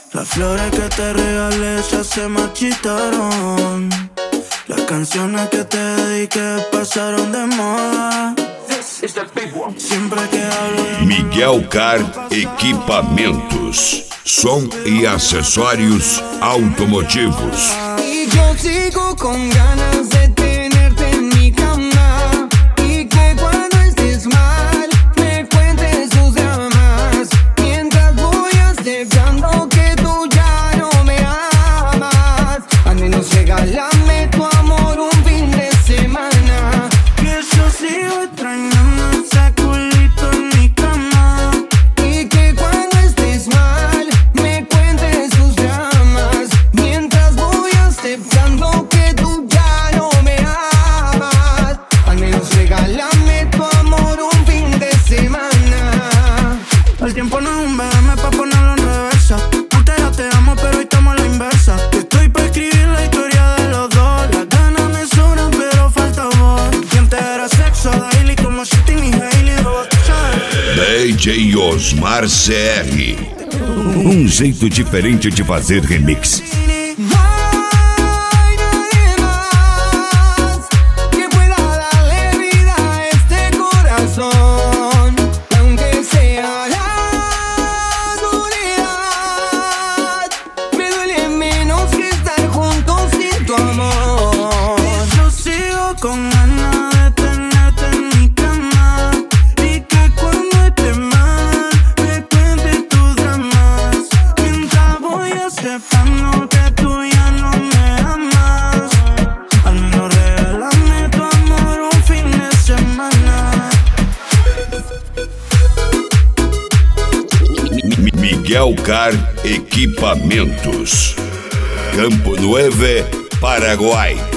Las flores que te regalé ya se marchitaron. Las canciones que te dediqué pasaron de moda. Siempre que hablo de Miguel Car Equipamentos, som e acessórios automotivos. Y yo sigo con ganas de tenerte en mi cama y que cuando estés mal me cuentes tus dramas mientras voy aceptando que tú ya no me amas. Al menos regálame tu amor un fin de semana. que yo sigo extrañando ese culito en mi cama. Y que cuando estés mal me cuentes tus dramas mientras voy aceptando que tú ya no me amas. Al menos regálame tu amor un fin de semana. El tiempo no es un BM pa' ponerlo en reversa. Antes ya te amo pero hoy estamos a la inversa. Estoy pa' escribir la historia de los dos. Las ganas me sobran pero falta vos. Quien te era sexo daily como Shitting y Hailey. DJ Osmar CR. Jeito diferente de fazer remix. No hay nadie más que pueda darle vida a este corazón, aunque sea la soledad. Me duele menos que estar juntos sin tu amor. Yo sigo con ganas de tenerte en mi cama. Y que cuando estés mal me cuentes tus dramas mientras voy aceptando que tú ya no me amas. Al menos regálame tu amor un fin de semana. Miguel Car Equipamentos, Campo Nueve, Paraguai.